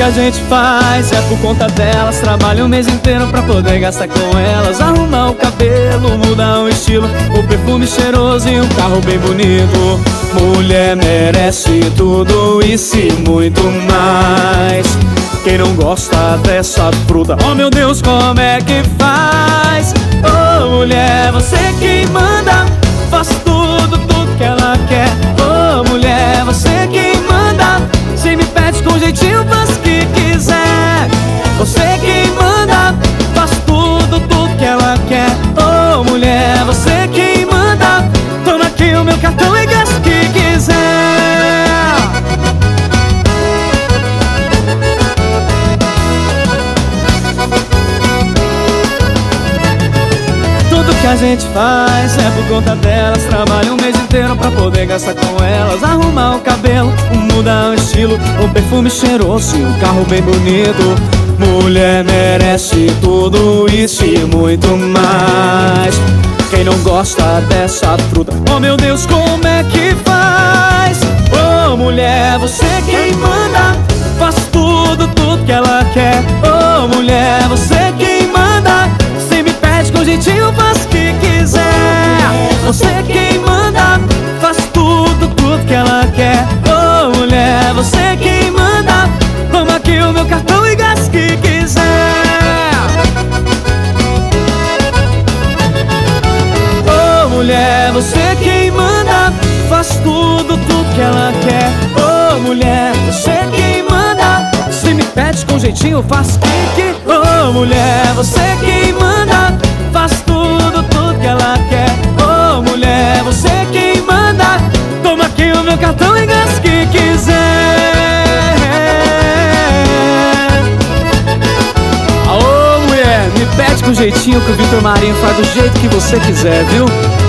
a gente faz é por conta delas. Trabalha o mês inteiro pra poder gastar com elas. Arrumar o cabelo, mudar o estilo, o perfume cheiroso e um carro bem bonito. Mulher merece tudo isso e muito mais. Quem não gosta dessa fruta, oh meu Deus, como é que faz? Oh mulher, você quem manda, faz tudo que ela quer. Oh mulher, você quem manda, se me pede com jeitinho, faz o que quiser. Você quem manda, faz tudo que ela quer. Oh mulher, você quem manda, toma aqui o meu cartão e gasta o que quiser. Tudo que a gente faz é por conta delas. Trabalha o mês inteiro pra poder gastar com elas. Arrumar o cabelo, mudar o estilo, o perfume cheiroso e um carro bem bonito. Mulher merece tudo isso e muito mais. Quem não gosta dessa fruta, oh meu Deus, como é que faz? Oh mulher, você quem manda, faz tudo que ela quer. Oh mulher, você quem manda, se me pede com jeitinho, faz o que quiser. Você quem manda, faz tudo que ela quer. Oh mulher, você quem manda, toma aqui o meu cartão e gasta o que quiser. Oh mulher, você quem manda, faz tudo que ela quer. Oh mulher, você quem manda, se me pede com jeitinho, faz o que quiser. Oh mulher, você quem manda, faz tudo que ela quer. Oh mulher, você quem manda, toma aqui o meu cartão e gasta o que quiser. Aô mulher, me pede com jeitinho que o Vitor Marinho faz do jeito que você quiser, viu?